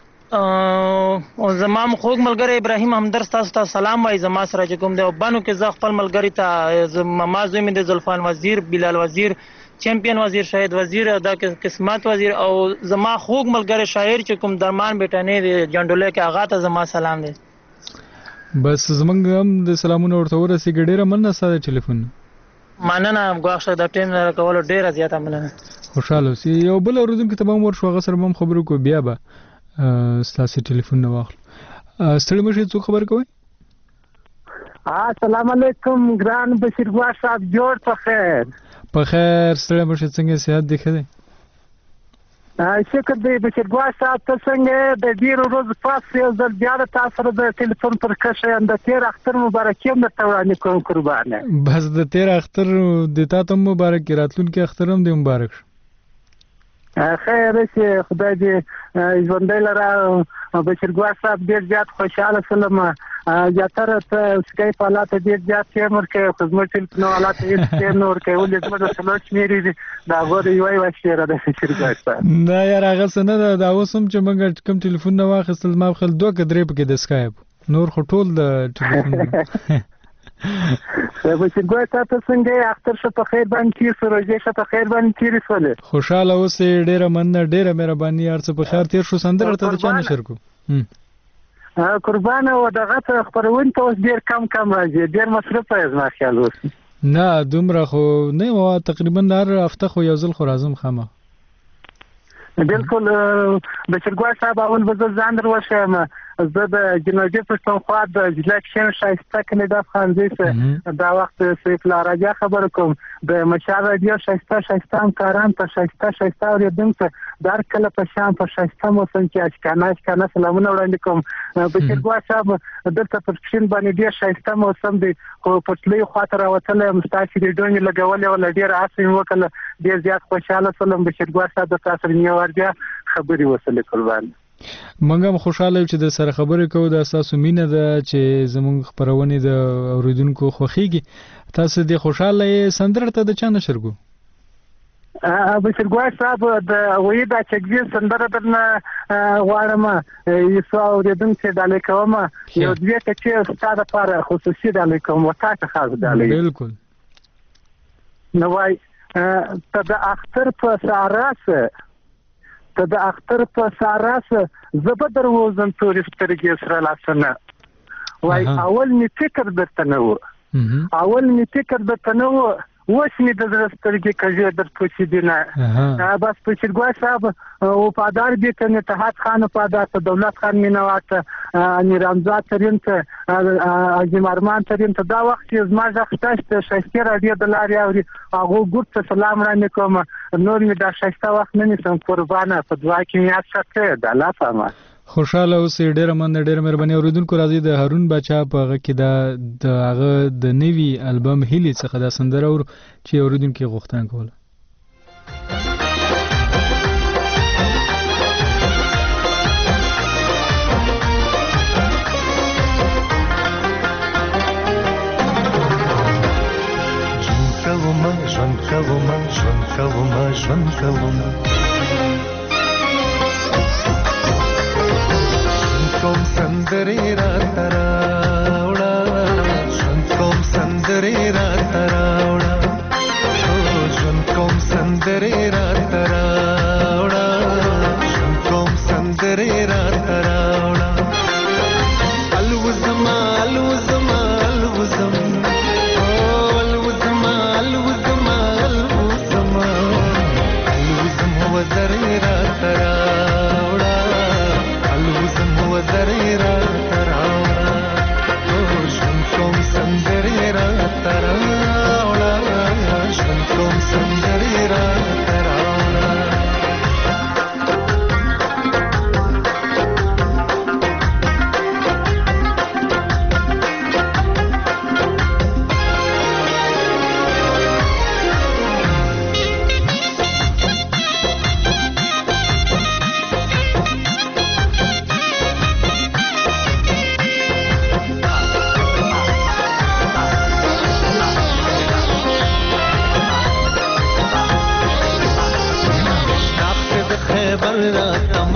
زما خوږ ملګری ابراهیم همدرد تاسو ته سلام وایي زما سره چې کوم دی. او بانو کې زه خپل ملګري ته ما زوی مې د زلفان وزیر، بلال وزیر، چمپیون وزیر، شاهد وزیر، دا قسمت وزیر او زما خوږ ملګری شاعر چې کوم درمان بیٹانې دی جنډولې کې هغه ته زما سلام دی. بس زمونږ هم د سلامونه ورته ورسېږي. ډېره مننه ستا د ټلیفون. مننه ګواښ د ټیم نه راکولو ډېره زیاته مننه. خوشحاله اوسې. یو بل اورېدونکي ته به هم ورشو هغه سره به هم خبرې وکړو بیا به ستاسې ټلیفون نه واخلو. ستړي مشئ. څوک خبر کوئ؟ السلام علیکم ګران بشیر ګواښ صاحب. جوړ په خیر. په خیر. ستړي مشئ. څنګه صحت دی ښه دی؟ شکر دی بشیر ګواښ صاحب. ته څنګه د ډېرو ورځو پس یو ځل بیا د تا سره د ټلیفون پر کښه یم. د تېر اختر مبارکي هم درته وړاندې کوم قربانه. بس د تېر اختر د تا ته هم مبارک وي. راتلونکي اختر هم دې مبارک شي. خیر چې خدای دې ژوندی لره. بشیر ګواښ صاحب ډېر زیات خوشحاله شولم. زیاتره ته سکایپ حالات ډېر زیات ټایم ورکوې خو زموږ ټلیفون حالات هېڅ ټایم نه ورکوې. ولې زموږ د څلور شمېرې دي د هغو د یوه شمېره ده بشیر ګواښ صاحب. نه یار هغسې نه ده. دا اوس هم چې موږ کوم ټلیفون نه واخیستل ما بخیل 2 که 3 پکې د سکایپ نور خو ټول د ټلیفون. بشیر ګواښ صاحب ته څنګه اختر شه په خیر باندې تېر شو؟ روژې شه په خیر باندې تېرې شولې؟ خوشحاله اوسې. ډېره مننه. ډېره مهرباني. هر څه په خیر تېر شو. سندره ته د چا نشر کړو؟ قربانه و دغه ته خپرونې ته اوس ډېر کم راځي. ډېر مصرفه یې زما خیال اوس. نه دومره خو نه. تقریبا هر هفته خو یو ځل خو راځم خامخا. بالکل بشیر ګواښ صاحب. اول به زه ځان در وښیم. زه د جنوبي پښتونخوا د جلکشن ښایسته کلیده افغانځي څخه دا وخت سیف الله راجا خبره کوم. د مشال راډیو ښایسته همکاران ته ښایسته اورېدونکو د هر کله په شان په ښایسته موسم کې اشکانه سلامونه وړاندې کوم. بشیر ګواښ صاحب دلته پر سکرین باندې ډېر ښایسته موسم دی خو پټلۍ خواته راوتلی یم. ستاسې ریډیو مې لګولې وله. ډېره هڅه مې وکړله. ډېر زیات خوشحاله شولم بشیر ګواښ صاحب د تا سره مې یو وار بیا خبرې وشولې قربان. موږ هم خوشحاله یو چې د سره خبرې کوو. دا ستاسو مینه ده چې زموږ خپرونې د اورېدونکو خوښېږي. تاسو دې خوشحاله یې. سندره ته د چا نشر کړو؟ بشیر ګواښ صاحب د وحید اچکزي سندره درنه غواړم. یو اورېدونکي ډالۍ کوم. یو 2 کچې ستا دپاره خصوصي ډالۍ کوم و تا ته خاص ډالۍ. بالکل. نو وایي ته د اختر په ساراسه زه به در ووځم تورې سترګې سره لاسونه. وایي اول مې فکر درته نه و اوس مې د زړه سترګې کږې در پوڅېدې نه. بس بشیر ګواښ صاحب وفادار دي ته اتحاد خان وفادار ته دولت خان مینوار ته امیر حمزه ترین ته عظیم ارمان ترین ته دا وخت چې زما غږ ستاسو ښایستې راډیو د لارې اوري هغو ګروپ ته سلام وړاندې کوم. نور مې دا ښایسته وخت نه نیسم قربانه. په دعا کې مې یاد ساتئ. د الله په امان. خوشحاله اوسې. ډېره مننه. ډېره مهرباني. اورېدونکو راځي د هارون باچا په هغه کې د هغه د نوي البم هیلې څخه دا سندره اورو چې اورېدونکي غوښتنه کوله. ژوند کوم سندرې راته راوړه. ژوند کوم سندرې راته راوړه. ژوند کوم سندرې راته راوړه. ژوند کوم سندرې راته راوړه. الوزما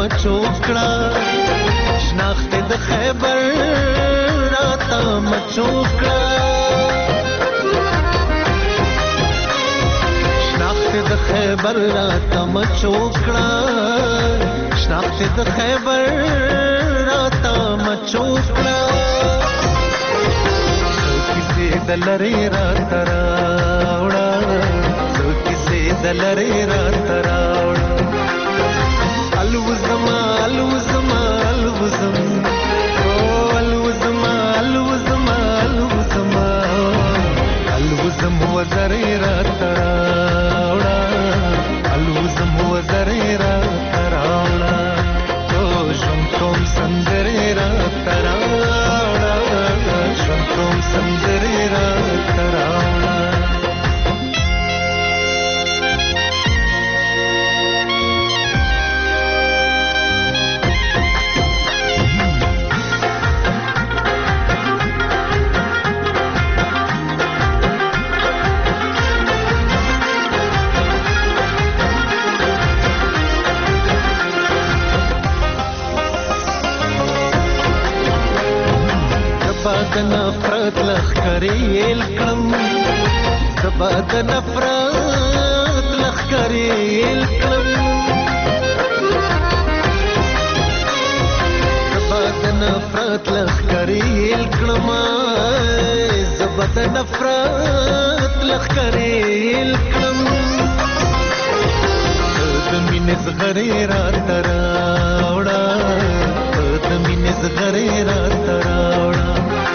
مچوکړه شناخت د خیبر راته مچوکړه شناخت د خیبر راته مچوکړه شناخت د خیبر راته مچوکړه کیسې د لری راته راوړه کیسې د لری راته راوړه الوزما الوزما الوزم الوزما الوزما الوزما الوزم وزرې راته راوړه الوزم وزرې راته راوړه ژوند کوم سندرې راته راوړه ژوند کوم سندرې راته راوړه د نفرت لخکرې الکړم زبا د نفرت لخکرې الکړم زبا د نفرت لخکرې الکړم زبا د نفرت لخکرې الکړم د مینې زغرې راته راوړه د مینې زغرې راته راوړه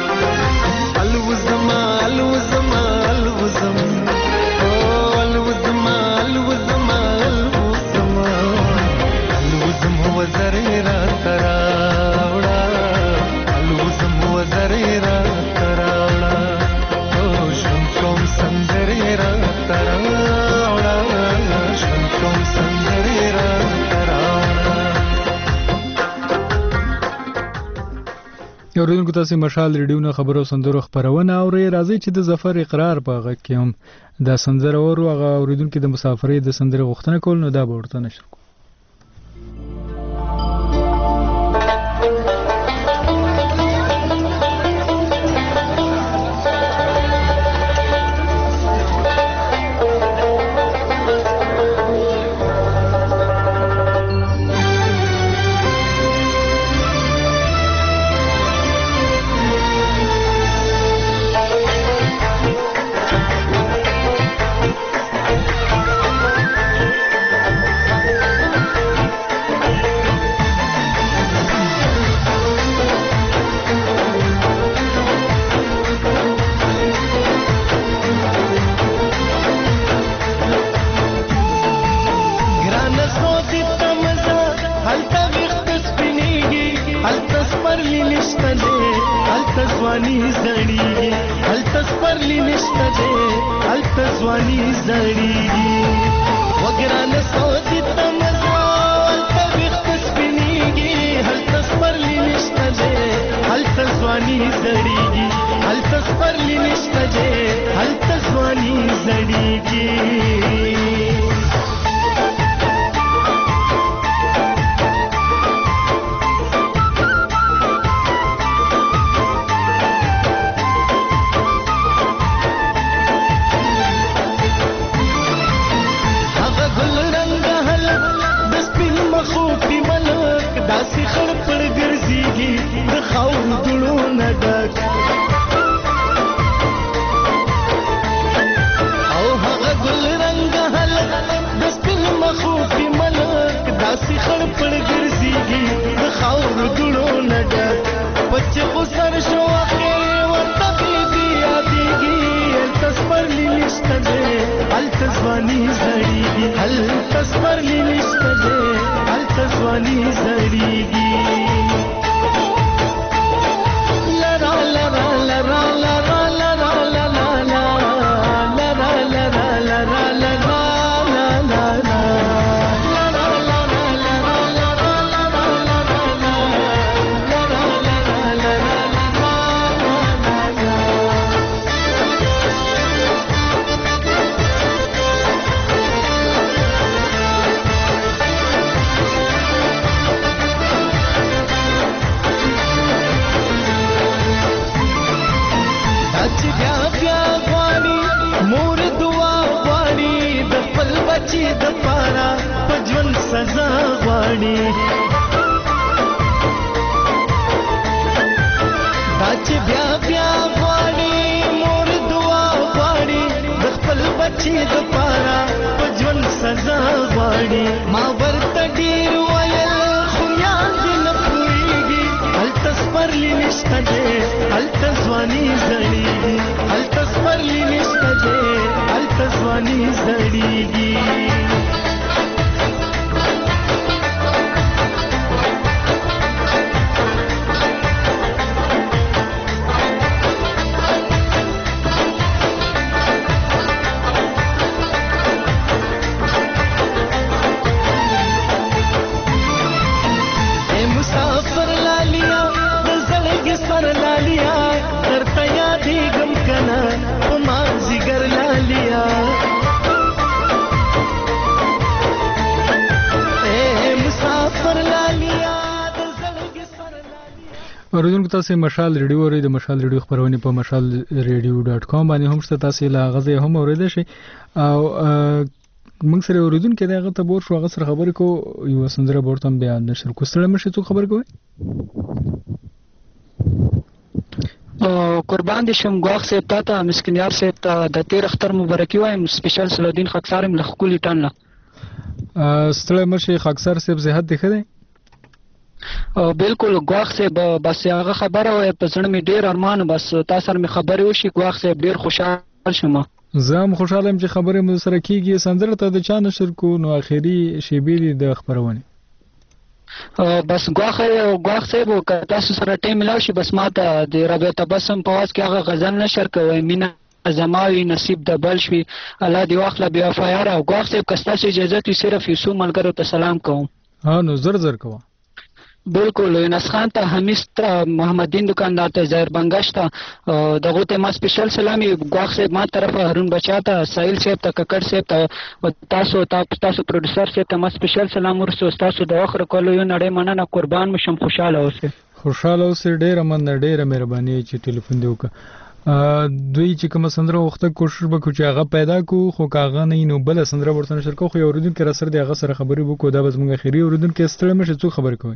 الوزما الوزما الوزم الوزما الوزما الوزما الوزم وزرې راته راوړه الوزم وزرې راته راوړه ژوند کوم سندرې راته راوړه ژوند کوم سندرې راته راوړه اوریدونکو تاسو مشال ریډیو نه خبرو سندرو خبرونه اوري راځي چې د ظفر اقرار په غږ کې هم دا سندره ورو هغه اوریدونکو د مسافرۍ د سندره غوښتنه کول نو دا به ورته نشر کو ژوند سزا غواړي دا چې بیا بیا غواړي مور دعا غواړي د خپل بچي دپاره په ژوند سزا غواړي ما ورته ډېر ویل خو میان دې نه پوهېږي هلته سپرلي نشته دی هلته ځواني زړېږي هلته سپرلي نشته دی هلته ځواني زړېږي اوریدونکو تاسو مشال ریډیو اورئ د مشال ریډیو خبرونه په mashalradio.com باندې هم شته تاسو لا غزه هم اوریدئ شي او موږ سره اوریدونکو دغه ته بور شو هغه سره خبرې کو یو سندره ورته بیان نشر کو ستړي مشه څه خبر کوي قربان دي شم غوښ سه پتا مسکینیار سه د 13 اختر مبارکي وایم سپیشل سلودین خاکسار ملخکولی ټانله ستړي مشه خاکسار سه زهد دی خره بالکل غواخ صاحب بس هغه خبره وای په ځړ می ډیر ارمان بس تاسو سره می خبرې وشي غواخ صاحب ډیر خوشاله شوم زم خوشاله یم چې خبرې مو سره کیږي سندره ته د چا نشر کو نو اخیری شیبې د خبرونه بس غواخ صاحب تاسو سره ټیم ملاو شي بس ماته د رابطه تبسم په واس کې هغه غزل نشر کوي مینا زماوي نصیب د بل شي الله دی واخله بیا فایار او غواخ صاحب کستا سي اجازه تی صرف یوسف ملګرو ته سلام کوم ها نو زر کوم بالکل نس خان ته حمیس ته محمدین دکاندار ته زهر بنگش ته دغه ته ما سپیشل سلامي غواخ صاحب ما طرف هارون بچا ته سایل صاحب ته ککړ صاحب ته تاسو پروډوسر صاحب ته ما سپیشل سلام ورسو تاسو د اخر کولو یو نړۍ مننه قربان مشم خوشاله اوسه ډیره مننه ډیره مهرباني چې ټلیفون دی وکړه دوی چې کوم سندره وخته کوشش وکړو چې هغه پیدا کو خو کاغه نه نو بل سندره ورته نشر کو خو اوریدونکو را سره دی هغه سره خبرې وکړو دا بس موږ اخیری اوریدونکو ستړي مشه څه خبر کوي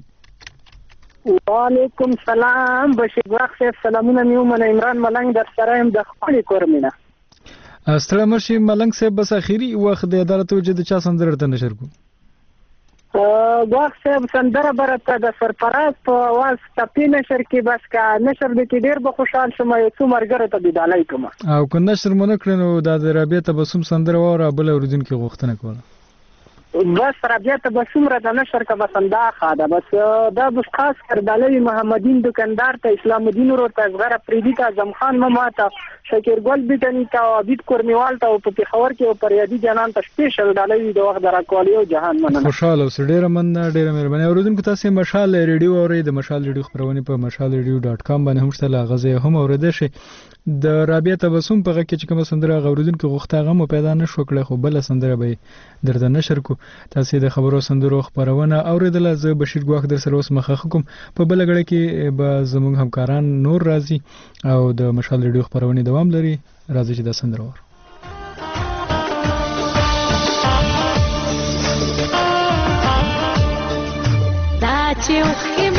وعلیکم سلام بشیر غواخ صاحب سلامونه میو من عمران ملنګ در سره يم د خپل کورمینه ستړي مشه ملنګ صاحب بس اخیری وخت د عدالت وجه د چا سندره ته نشر کو غواخ صاحب سندره برته د سرفراز په आवाज ټپی نشر کې بس کا نشر د کې ډیر به خوشحال شم یو څو مرګره ته بدالای کوم او کو نشر مونږ کړنو د رابطه بسوم سندره وره بل اوریدونکو غوښتنه کوله بس رابطه بسوم را د نشر کا بسنده خاده بس دا بس خاص کر د علي محمدین دکاندار ته اسلام الدین ورو ته غره پریدي ته اعظم خان ماته شکر ګل بیتنی ته عبید کورنیوال ته په پیښور کې او پریادي جنان ته سپیشل د علي د وخت راکوالی او جهان مننه خوشاله اوسئ ډیره مننه ډیره مهرباني اوریدونکو تاسو مشال ریډیو اورئ د مشال ریډیو خبرونه په mashalradio.com باندې هم شته غزه هم اوریدئ شي د رابطه بسوم په کې چې کوم سندره غوړیدونکو غوښته غو پیدا نشو کړي خو بل سندره به درته نشر کو تاسو د خبرو سندرو خبرونه اوریدل زه بشیر غواخ در سره اوس مخه کوم په بل غړي کې به زموږ همکاران نور راځي او د مشال ریډیو خبرونه دوام لري راځي چې د سندره ور دا چې